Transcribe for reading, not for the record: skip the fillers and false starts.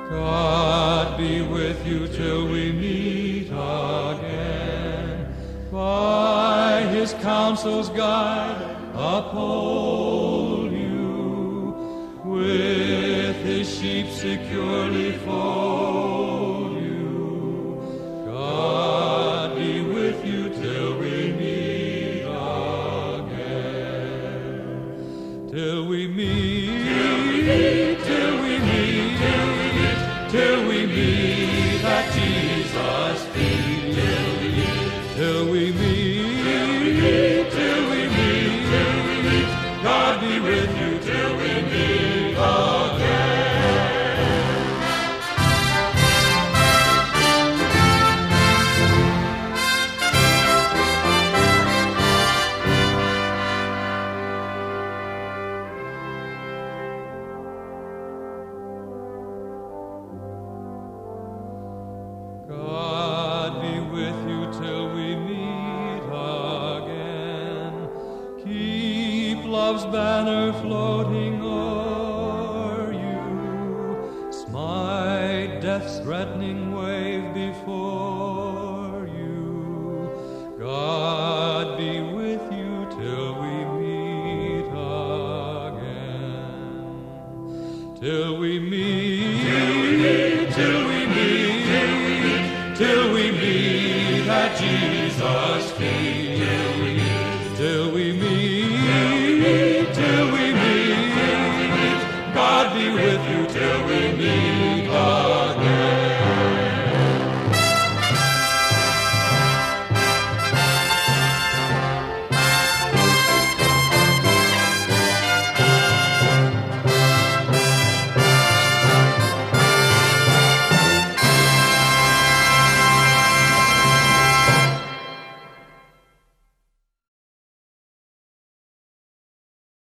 God be with you till we meet again. By his counsel's guide uphold you, with his sheep securely fold you. God be with you till we meet again. Till we meet, till we meet, till we meet at Jesus' feet. Till we meet, till we meet, God be with you till we meet again. God be with you till we meet again. Keep love's banner floating o'er you. Smite death's threatening wave before you. God be with you till we meet again. Till we meet, till we meet, till we meet at Jesus' feet. Till we meet, till we meet, God be with you till we